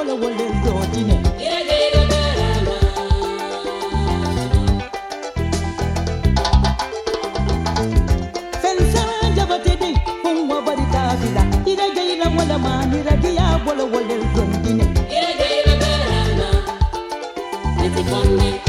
wala wala dotine fensa jabatedi umma bari tabida ira gaira wala mani ragiya wala wala dotine ira gaira berana niti konne